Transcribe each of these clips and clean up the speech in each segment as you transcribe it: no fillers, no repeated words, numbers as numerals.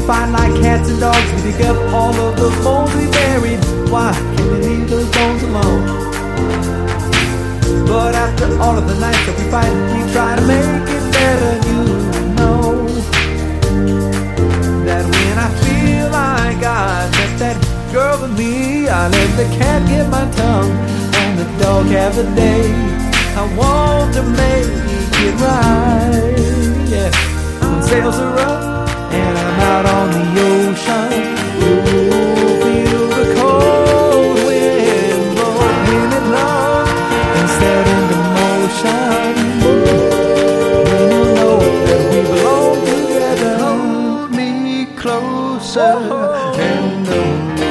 find like cats and dogs. We dig up all of the bones we buried. Why can't we leave those bones alone? But after all of the nights that we fight, we try to make it better. You know that when I feel like I met that girl with me, I let the cat get my tongue and the dog have a day. I want to make it right. Yeah. When sails are up and I'm out on the ocean, you'll feel the cold wind blowing in love and set into motion. When you know that we belong together, hold me closer and know.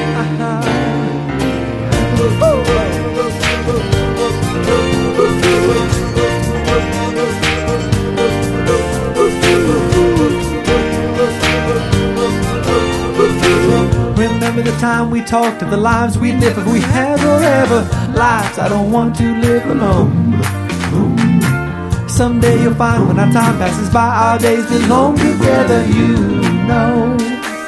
Remember the time we talked of the lives we'd live if we had forever. Lives I don't want to live alone. Someday you'll find when our time passes by, our days belong together. You know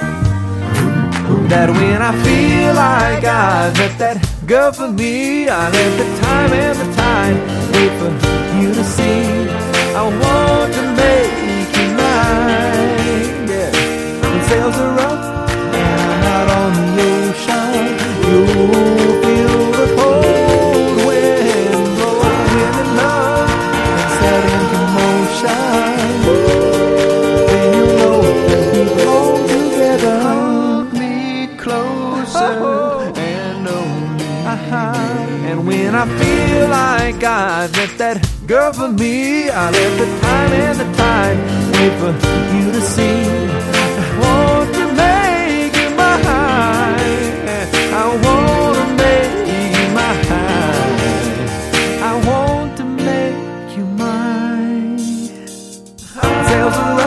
that when I feel like I met that girl for me, I let the time and the tide wait for you to see. I want to make you mine. Yeah. When sails are up and I'm out on the ocean, you'll feel the cold wind blowing in love and set into motion. Then you know that we belong together. Hold me closer and know me. And when I feel like I met that girl for me, I let the time and the tide wait for you to see. I want to make you mine. I want to make you mine. I want to make you mine. Sails